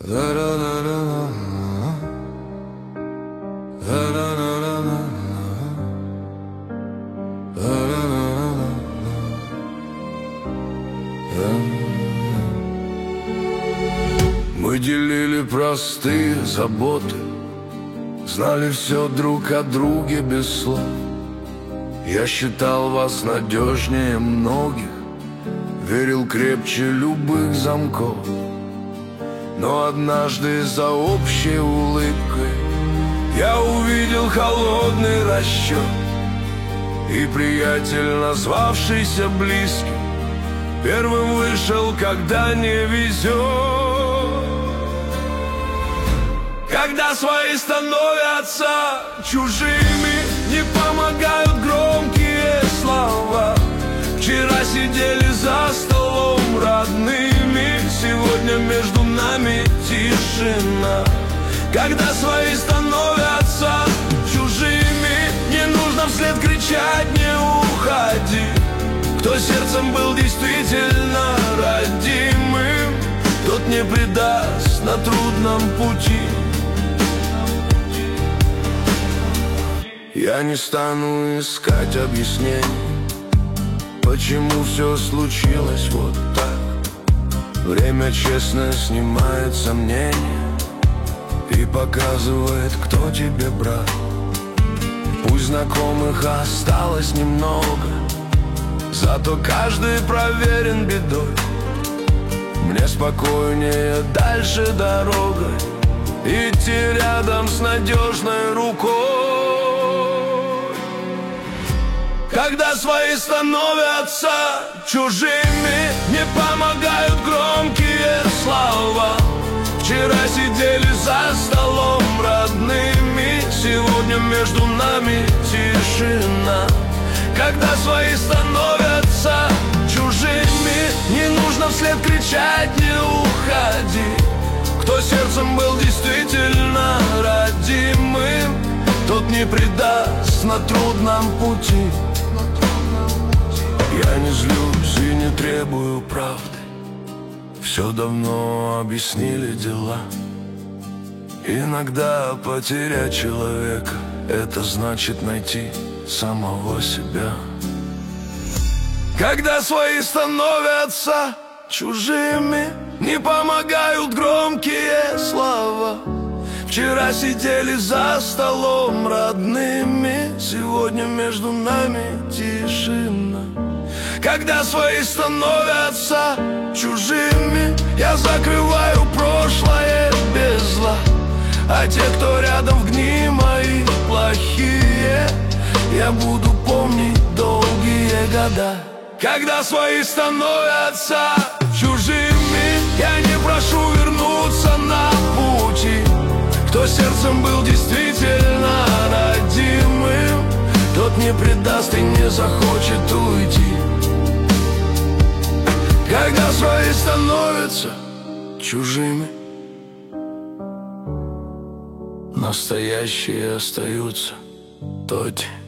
Мы делили простые заботы, знали все друг о друге без слов. Я считал вас надежнее многих, верил крепче любых замков. Но однажды за общей улыбкой я увидел холодный расчет, и приятель, назвавшийся близким, первым вышел, когда не везет. Когда свои становятся чужими, не помогают громкие слова. Вчера сидели за столом родными, сегодня между нами тишина. Когда свои становятся чужими, не нужно вслед кричать: не уходи. Кто сердцем был действительно родимым, тот не предаст на трудном пути. Я не стану искать объяснений, почему все случилось вот так. Время честно снимает сомнения и показывает, кто тебе брат. Пусть знакомых осталось немного, зато каждый проверен бедой. Мне спокойнее дальше дорогой идти рядом с надежной рукой. Когда свои становятся чужими, не помогают громкие слова. Вчера сидели за столом родными, сегодня между нами тишина. Когда свои становятся чужими, не нужно вслед кричать: не уходи. Кто сердцем был действительно родимым, тот не предаст на трудном пути. Я не злюсь и не требую правды, все давно объяснили дела. Иногда потерять человека — это значит найти самого себя. Когда свои становятся чужими, не помогают громкие слова. Вчера сидели за столом родными, сегодня между нами тишина. Когда свои становятся чужими, я закрываю прошлое без зла. А те, кто рядом в дни мои плохие, я буду помнить долгие года. Когда свои становятся чужими, я не прошу вернуться на пути. Кто сердцем был действительно родимым, тот не предаст и не захочет уйти. Когда свои становятся чужими, настоящие остаются тоти.